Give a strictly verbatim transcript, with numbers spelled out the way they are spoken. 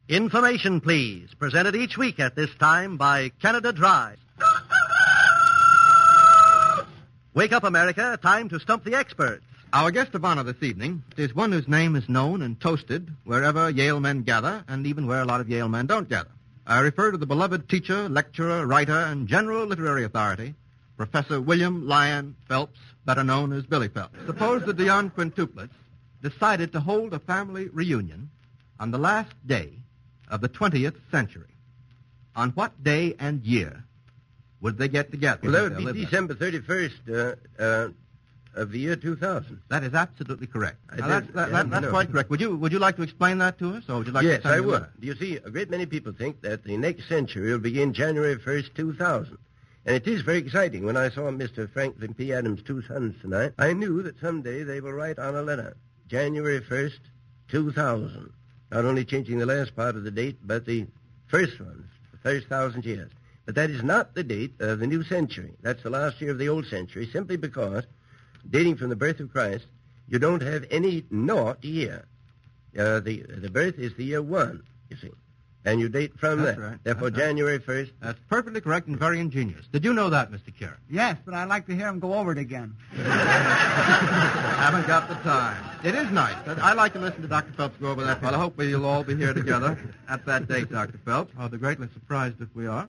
Information, please. Presented each week at this time by Canada Dry. Wake up, America. Time to stump the experts. Our guest of honor this evening is one whose name is known and toasted wherever Yale men gather, and even where a lot of Yale men don't gather. I refer to the beloved teacher, lecturer, writer, and general literary authority, Professor William Lyon Phelps, better known as Billy Phelps. Suppose the Dionne quintuplets decided to hold a family reunion on the last day of the twentieth century. On what day and year would they get together? Well, that would be December thirty-first uh, uh, of the year two thousand. That is absolutely correct. I Now, did- that's that, yeah, that, that's no. quite correct. Would you would you like to explain that to us, or would you like yes, to send I me a would. letter? You see, a great many people think that the next century will begin January first, two thousand. And it is very exciting. When I saw Mister Franklin P. Adams' two sons tonight, I knew that someday they will write on a letter, January first, two thousand. Not only changing the last part of the date, but the first ones, the first thousand years. But that is not the date of the new century. That's the last year of the old century, simply because, dating from the birth of Christ, you don't have any naught year. Uh, the the birth is the year one, you see. And you date from That's that. right. Therefore, That's right. January first. That's perfectly correct and very ingenious. Did you know that, Mister Kerr? Yes, but I'd like to hear him go over it again. Haven't got the time. It is nice. I like to listen to Doctor Phelps go over that fellow. Hopefully you'll all be here together at that date, Doctor Phelps. I'll be greatly surprised if we are.